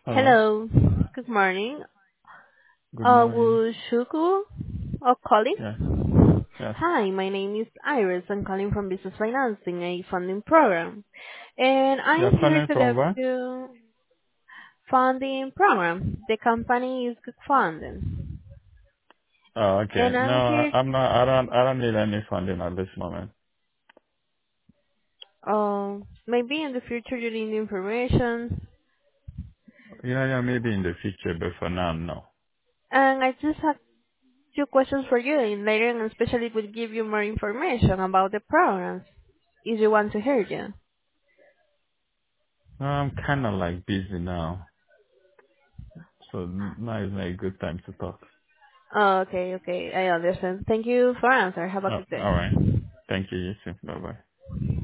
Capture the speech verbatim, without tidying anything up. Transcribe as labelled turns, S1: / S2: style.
S1: Hello.
S2: Hello. Good morning.
S1: Good
S2: Uh,
S1: morning.
S2: Wushuku or
S1: Yes.
S2: calling?
S1: Yes.
S2: Hi, my name is Iris. I'm calling from Business Financing, a funding program. And I
S1: You're
S2: am here
S1: calling
S2: to
S1: from
S2: give
S1: where?
S2: you funding program. The company is good funding.
S1: Oh, okay.
S2: And
S1: No,
S2: I'm
S1: I-
S2: here,
S1: I'm not. I don't. I don't need any funding at this moment.
S2: uh, maybe in the future you need information.
S1: Yeah, yeah, maybe in the future, but for now, no.
S2: And I just have few questions for you, and later and especially would give you more information about the programs if you want to hear you.
S1: No, I'm kind of like busy now, so now is not a good time to talk.
S2: Oh, okay, okay. I understand. Thank you for answer. Have a
S1: Oh,
S2: good day.
S1: all right. Thank you. You too. Bye bye.